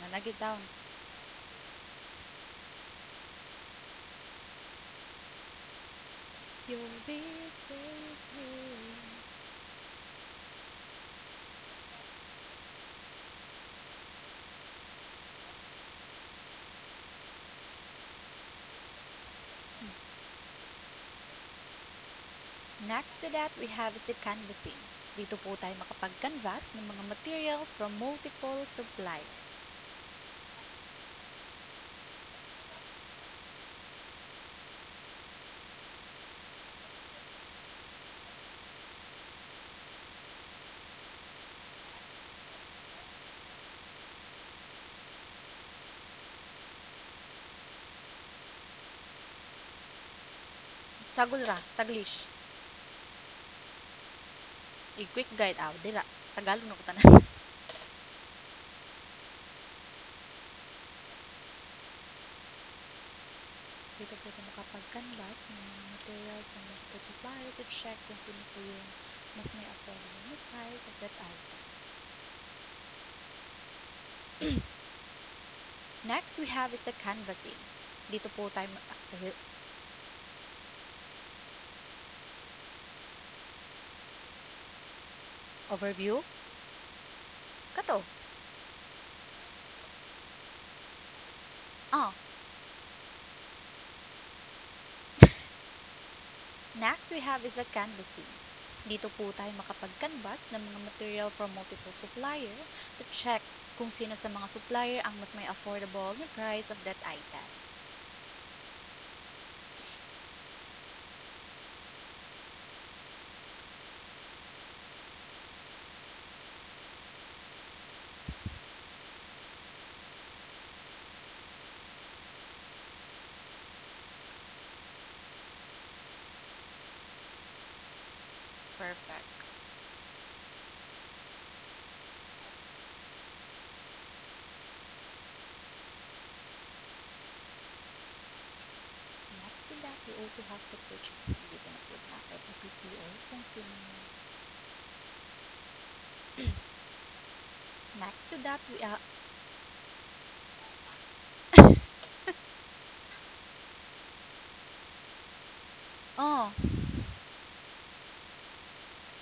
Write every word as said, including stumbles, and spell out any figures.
Nagit down. You'll be with me. Next to that, we have is the canvassing. Dito po tayo makapag-canvas ng mga materials from multiple suppliers. Sagol ra, Taglish. I-quick guide out, dira. Tagalog na ko tanan. Dito po tayo makapag-canvas ng mga materials from multiple suppliers to check kung sino po yung mas may affordable na price of that item. Next we have is the canvassing. Dito po tayo uh, overview. Kato. Ah. Next we have is the canvassing. Dito po tayo makapag-canvas ng mga material from multiple supplier to check kung sino sa mga supplier ang mas may affordable na price of that item. Perfect. Next to that, we also have the purchasing. Dito na po natin i-P P O kung sino. Next to that, we are oh,